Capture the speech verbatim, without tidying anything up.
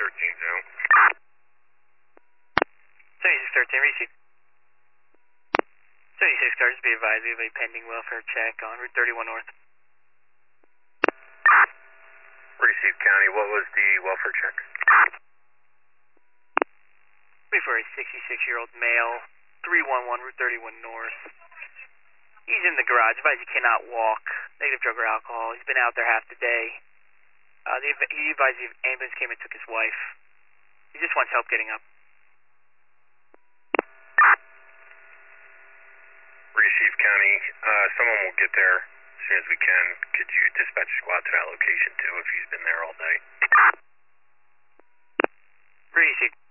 thirteen zone. seventy-six thirteen, receive. seventy-six cars, be advised, we have a pending welfare check on Route thirty-one North. Receive County, what was the welfare check? For a sixty-six-year-old male, three one one Route thirty-one North. He's in the garage, advised he cannot walk, negative drug or alcohol. He's been out there half the day. Uh, the, he advised the ambulance came and took his wife. He just wants help getting up. Receive County, uh, someone will get there as soon as we can. Could you dispatch a squad to that location too if he's been there all day? Receive.